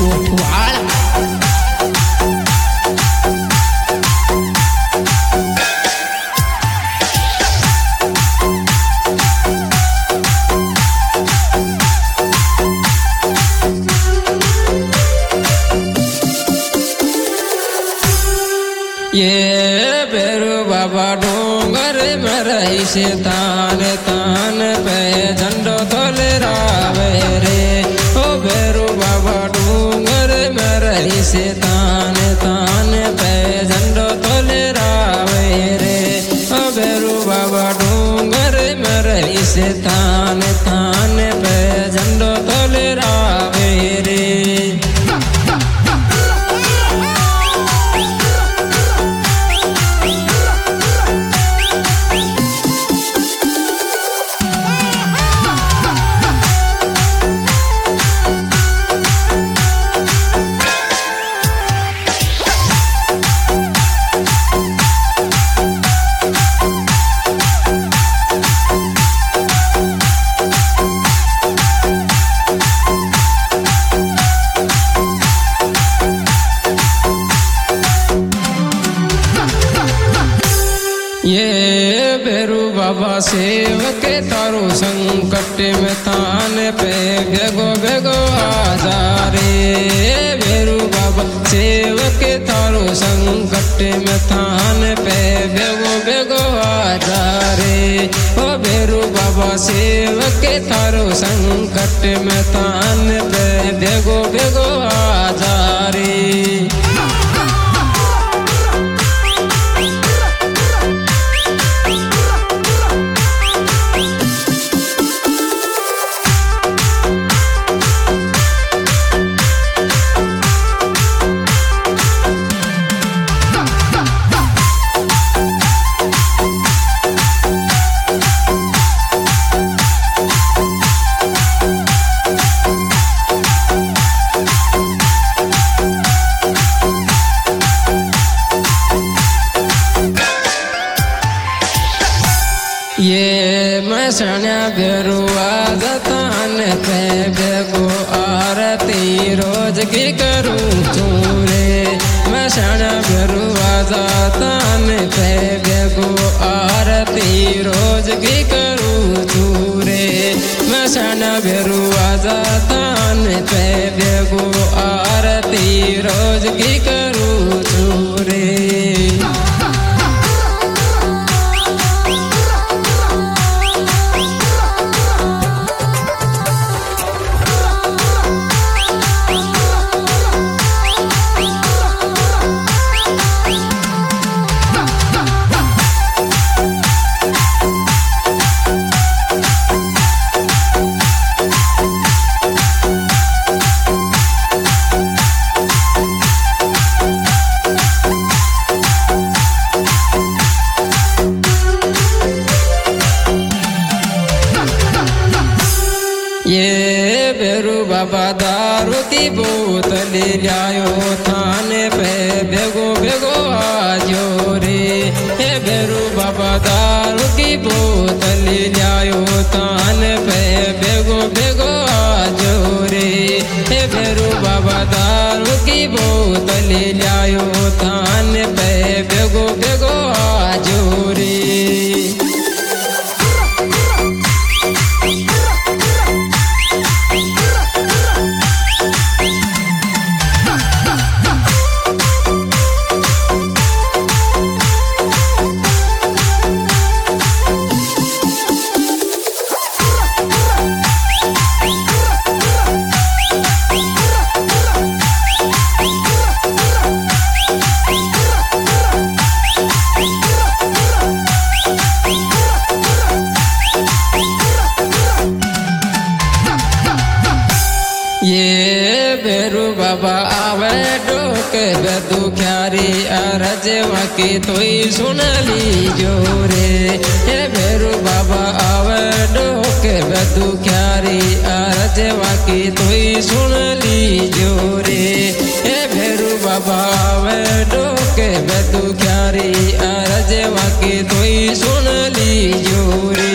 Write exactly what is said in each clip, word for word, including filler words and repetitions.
वाळ ये बेरू बाबा डोंगर में रही से तान तान पे झंडो तोले रावे रे। ओ बेरू बाबा डोंगर में रही से तान तान पे झंडो तोले रावे रे। ओ बेरू बाबा डोंगर में रही से तान तान पे झंडो तोले रावे रे। ये बेरू बाबा सेवक तारो संकट में तान पे बेगो बेगो आजारे। बेरू बाबा सेवक तारो संकट में तान पे बेगो बेगो आजारे। ओ बेरू बाबा सेवक तारो संकट में तान पे बेगो बेगो आजारे। ये मसना बेरुआ जतान पे बेगो आरती रोज की करूँ चूरे। मसना बेरुआ जतान पे बेगो आरती रोज की करूँ चूरे। मसना बेरुआ जतान पे बेगो आरती रोज की करूँ चूरे। ये बेरू बाबा दारू की बोतल लायो थाने पे बेगो बेगो आजो रे। ये बेरू बाबा दारू की बोतल लायो थाने पे बेगो बेगो आजो रे। ये बेरू बाबा दारू की बोतल लायो थाने पे बेगो बेगो आजो रे। ये बेरू बाबा आवे डोके बेदुख्यारी अरजवा की तोई सुन लीजो रे। ये बेरू बाबा आवे डोके बेदुख्यारी अरजवा की तोई सुन लीजो रे। ये बेरू बाबा आवे डोके बेदुख्यारी अरजवा की तोई सुन लीजो रे।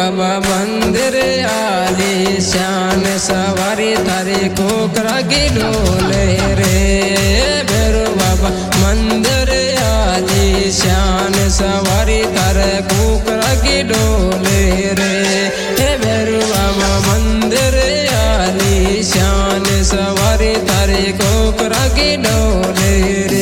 बाबा मंदिर आली शान सवारी थारी कोकरा की डोले रे भैरू बाबा मंदिर आली शान सवारी थारे कोकरा की डोले रे भैरू बाबा मंदिर आली शान सवारी थारे कोकरा की डोले रे।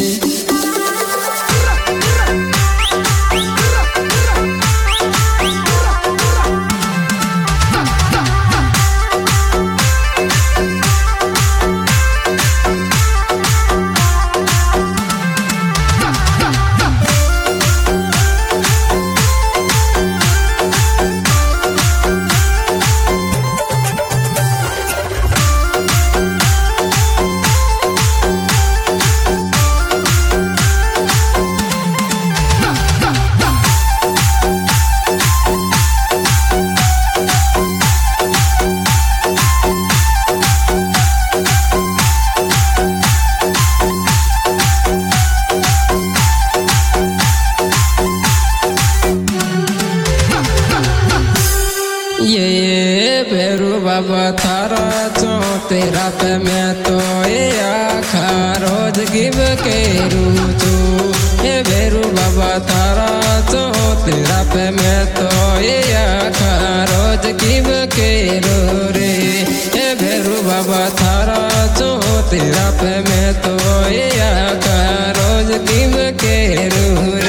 ये भैरू बाबा थारा चो तेरा पे मैं तो ये आखा रोज गिव के रूचू ये भैरू बाबा थारा चो तेरा पे मैं तो ये आखा रोज गिव के रो रे ये भैरू बाबा थारा चो तेरा पे मैं तो ये आखा रोज गिव के रो